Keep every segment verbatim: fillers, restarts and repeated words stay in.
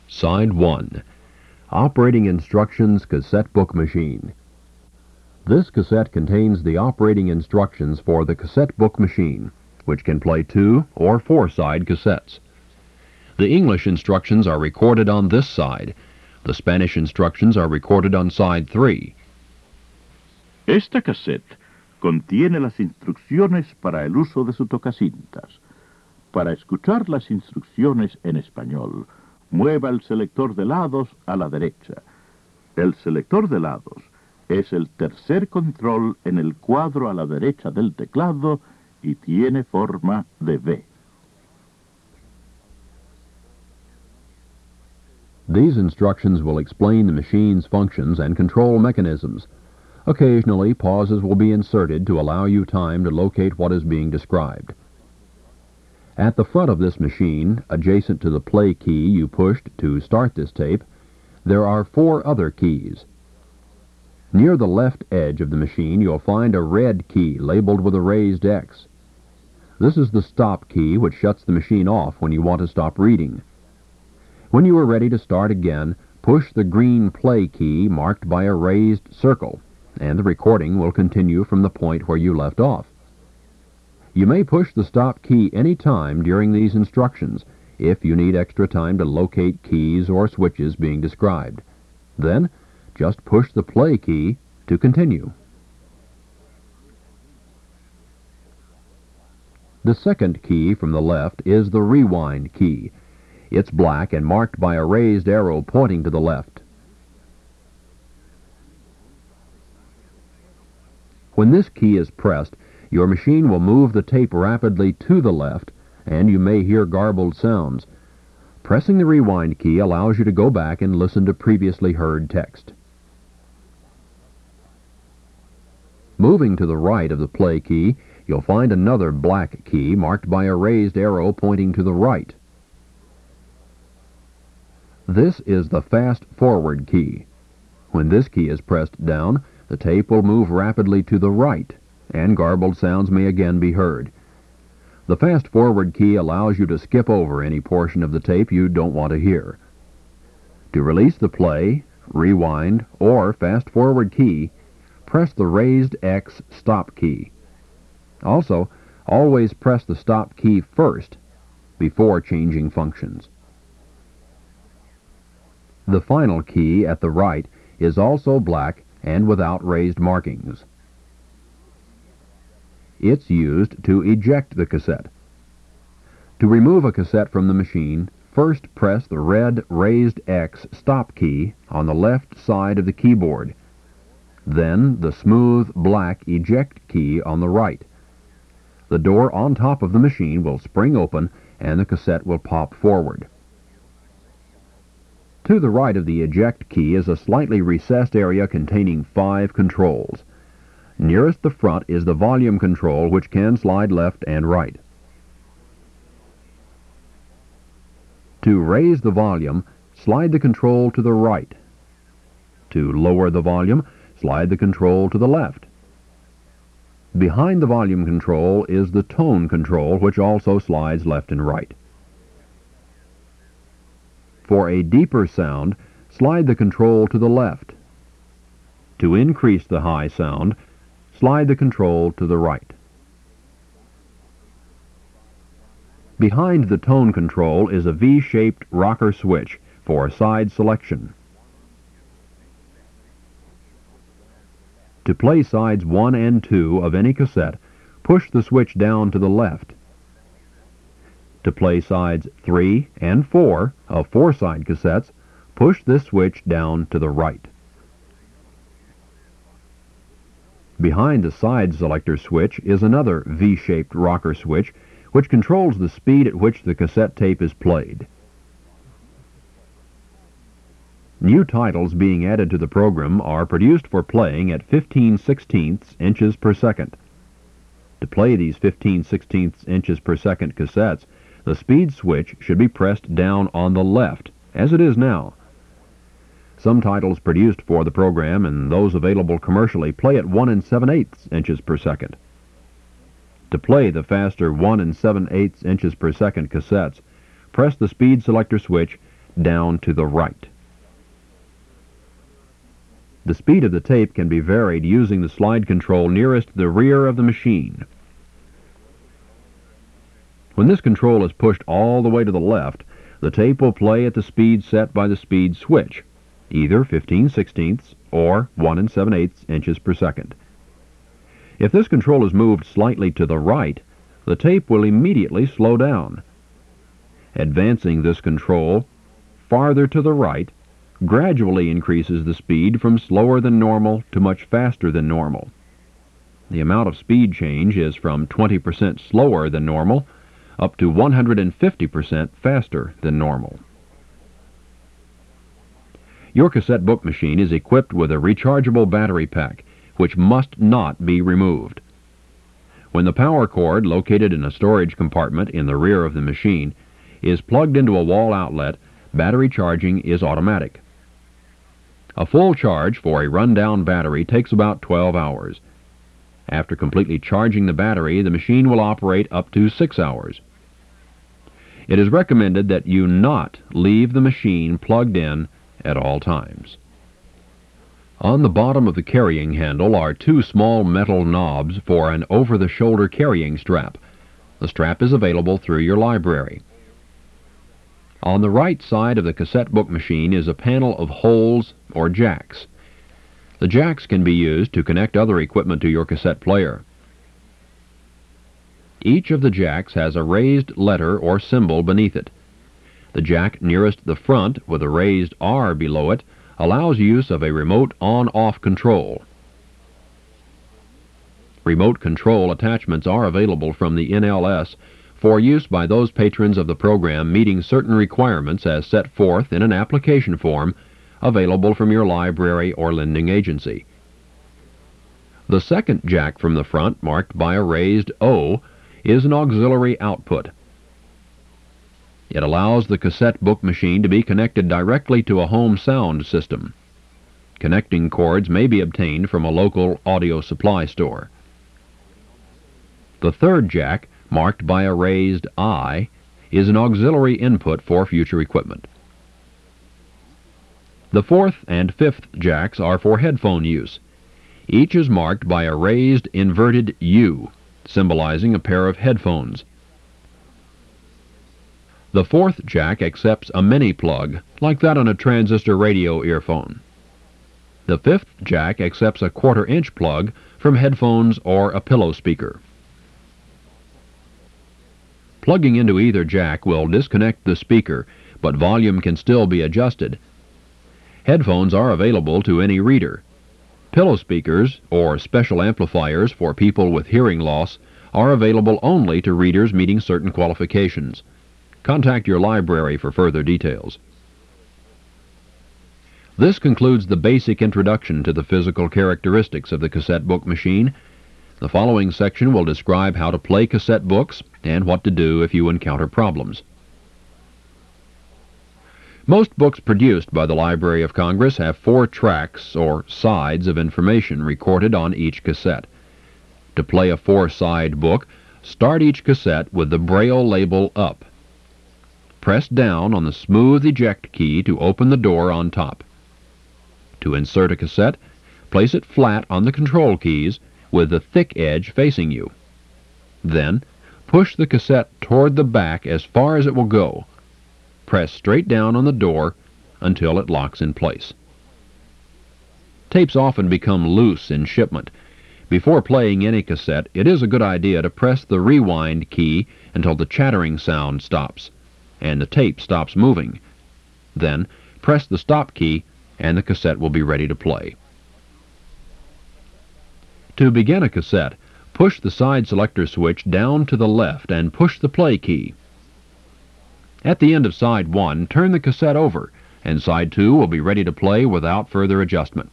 Side one. Operating Instructions Cassette Book Machine. This cassette contains the operating instructions for the cassette book machine, which can play two or four-side cassettes. The English instructions are recorded on this side. The Spanish instructions are recorded on side three. Esta cassette contiene las instrucciones para el uso de su tocacintas. Para escuchar las instrucciones en español, mueva el selector de lados a la derecha. El selector de lados es el tercer control en el cuadro a la derecha del teclado y tiene forma de V. These instructions will explain the machine's functions and control mechanisms. Occasionally, pauses will be inserted to allow you time to locate what is being described. At the front of this machine, adjacent to the play key you pushed to start this tape, there are four other keys. Near the left edge of the machine, you'll find a red key labeled with a raised X. This is the stop key, which shuts the machine off when you want to stop reading. When you are ready to start again, push the green play key marked by a raised circle, and the recording will continue from the point where you left off. You may push the stop key any time during these instructions if you need extra time to locate keys or switches being described. Then, just push the play key to continue. The second key from the left is the rewind key. It's black and marked by a raised arrow pointing to the left. When this key is pressed, your machine will move the tape rapidly to the left, and you may hear garbled sounds. Pressing the rewind key allows you to go back and listen to previously heard text. Moving to the right of the play key, you'll find another black key marked by a raised arrow pointing to the right. This is the fast-forward key. When this key is pressed down, the tape will move rapidly to the right, and garbled sounds may again be heard. The fast-forward key allows you to skip over any portion of the tape you don't want to hear. To release the play, rewind, or fast-forward key, press the raised X stop key. Also, always press the stop key first before changing functions. The final key at the right is also black and without raised markings. It's used to eject the cassette. To remove a cassette from the machine, first press the red raised X stop key on the left side of the keyboard. Then the smooth black eject key on the right. The door on top of the machine will spring open and the cassette will pop forward. To the right of the eject key is a slightly recessed area containing five controls. Nearest the front is the volume control, which can slide left and right. To raise the volume, slide the control to the right. To lower the volume, slide the control to the left. Behind the volume control is the tone control, which also slides left and right. For a deeper sound, slide the control to the left. To increase the high sound, slide the control to the right. Behind the tone control is a V-shaped rocker switch for side selection. To play sides one and two of any cassette, push the switch down to the left. To play sides three and four of four-side cassettes, push this switch down to the right. Behind the side selector switch is another V-shaped rocker switch, which controls the speed at which the cassette tape is played. New titles being added to the program are produced for playing at fifteen sixteenths inches per second. To play these fifteen sixteenths inches per second cassettes, the speed switch should be pressed down on the left, as it is now. Some titles produced for the program and those available commercially play at one and seven eighths inches per second. To play the faster one and seven eighths inches per second cassettes, press the speed selector switch down to the right. The speed of the tape can be varied using the slide control nearest the rear of the machine. When this control is pushed all the way to the left, the tape will play at the speed set by the speed switch, either fifteen sixteenths or one and seven eighths inches per second. If this control is moved slightly to the right, the tape will immediately slow down. Advancing this control farther to the right gradually increases the speed from slower than normal to much faster than normal. The amount of speed change is from twenty percent slower than normal up to one hundred fifty percent faster than normal. Your cassette book machine is equipped with a rechargeable battery pack, which must not be removed. When the power cord, located in a storage compartment in the rear of the machine, is plugged into a wall outlet, battery charging is automatic. A full charge for a rundown battery takes about twelve hours. After completely charging the battery, the machine will operate up to six hours. It is recommended that you not leave the machine plugged in at all times. On the bottom of the carrying handle are two small metal knobs for an over-the-shoulder carrying strap. The strap is available through your library. On the right side of the cassette book machine is a panel of holes or jacks. The jacks can be used to connect other equipment to your cassette player. Each of the jacks has a raised letter or symbol beneath it. The jack nearest the front, with a raised R below it, allows use of a remote on-off control. Remote control attachments are available from the N L S for use by those patrons of the program meeting certain requirements as set forth in an application form available from your library or lending agency. The second jack from the front, marked by a raised O, is an auxiliary output. It allows the cassette book machine to be connected directly to a home sound system. Connecting cords may be obtained from a local audio supply store. The third jack, marked by a raised I, is an auxiliary input for future equipment. The fourth and fifth jacks are for headphone use. Each is marked by a raised inverted U, symbolizing a pair of headphones. The fourth jack accepts a mini plug, like that on a transistor radio earphone. The fifth jack accepts a quarter-inch plug from headphones or a pillow speaker. Plugging into either jack will disconnect the speaker, but volume can still be adjusted. Headphones are available to any reader. Pillow speakers, or special amplifiers for people with hearing loss, are available only to readers meeting certain qualifications. Contact your library for further details. This concludes the basic introduction to the physical characteristics of the cassette book machine. The following section will describe how to play cassette books and what to do if you encounter problems. Most books produced by the Library of Congress have four tracks or sides of information recorded on each cassette. To play a four-side book, start each cassette with the Braille label up. Press down on the smooth eject key to open the door on top. To insert a cassette, place it flat on the control keys with the thick edge facing you. Then, push the cassette toward the back as far as it will go. Press straight down on the door until it locks in place. Tapes often become loose in shipment. Before playing any cassette, it is a good idea to press the rewind key until the chattering sound stops and the tape stops moving. Then, press the stop key and the cassette will be ready to play. To begin a cassette, push the side selector switch down to the left and push the play key. At the end of side one, turn the cassette over, and side two will be ready to play without further adjustment.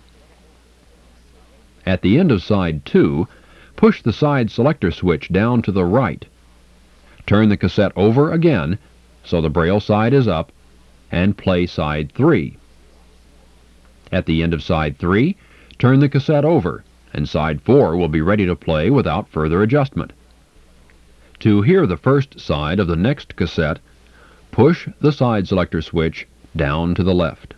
At the end of side two, push the side selector switch down to the right. Turn the cassette over again, so the Braille side is up, and play side three. At the end of side three, turn the cassette over, and side four will be ready to play without further adjustment. To hear the first side of the next cassette, push the side selector switch down to the left.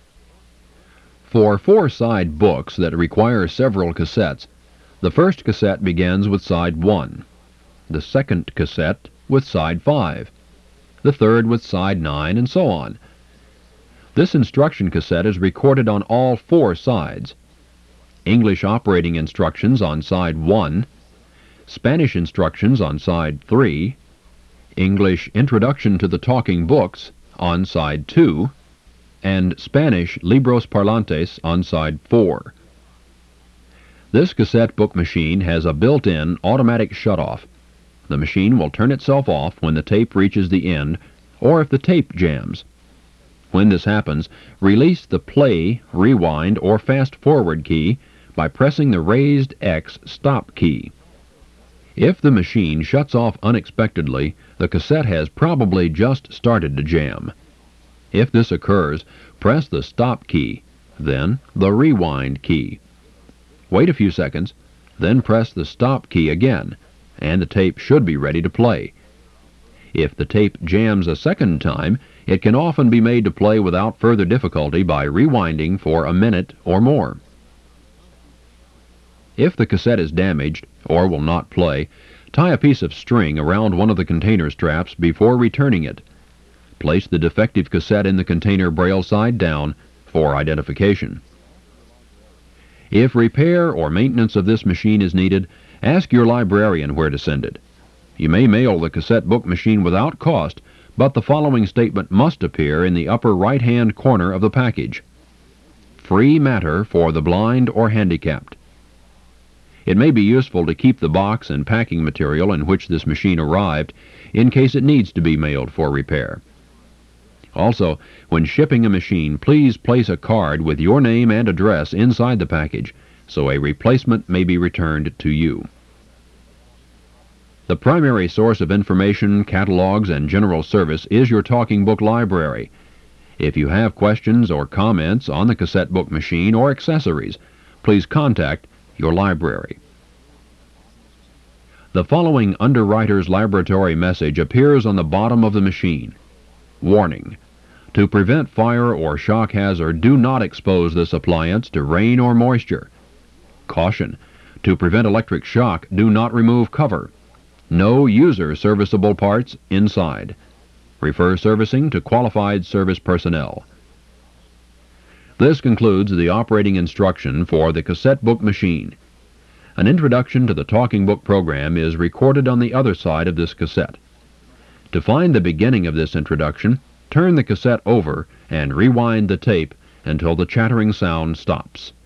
For four-side books that require several cassettes, the first cassette begins with side one, the second cassette with side five, the third with side nine, and so on. This instruction cassette is recorded on all four sides. English operating instructions on side one, Spanish instructions on side three, English Introduction to the Talking Books on side two, and Spanish Libros Parlantes on side four. This cassette book machine has a built-in automatic shutoff. The machine will turn itself off when the tape reaches the end or if the tape jams. When this happens, release the play, rewind, or fast-forward key by pressing the raised X stop key. If the machine shuts off unexpectedly, the cassette has probably just started to jam. If this occurs, press the stop key, then the rewind key. Wait a few seconds, then press the stop key again, and the tape should be ready to play. If the tape jams a second time, it can often be made to play without further difficulty by rewinding for a minute or more. If the cassette is damaged or will not play, tie a piece of string around one of the container straps before returning it. Place the defective cassette in the container braille side down for identification. If repair or maintenance of this machine is needed, ask your librarian where to send it. You may mail the cassette book machine without cost, but the following statement must appear in the upper right-hand corner of the package. Free matter for the blind or handicapped. It may be useful to keep the box and packing material in which this machine arrived in case it needs to be mailed for repair. Also, when shipping a machine, please place a card with your name and address inside the package so a replacement may be returned to you. The primary source of information, catalogs, and general service is your talking book library. If you have questions or comments on the cassette book machine or accessories, please contact your library. The following Underwriter's Laboratory message appears on the bottom of the machine. Warning: to prevent fire or shock hazard, do not expose this appliance to rain or moisture. Caution: to prevent electric shock, do not remove cover. No user serviceable parts inside. Refer servicing to qualified service personnel. This concludes the operating instruction for the cassette book machine. An introduction to the talking book program is recorded on the other side of this cassette. To find the beginning of this introduction, turn the cassette over and rewind the tape until the chattering sound stops.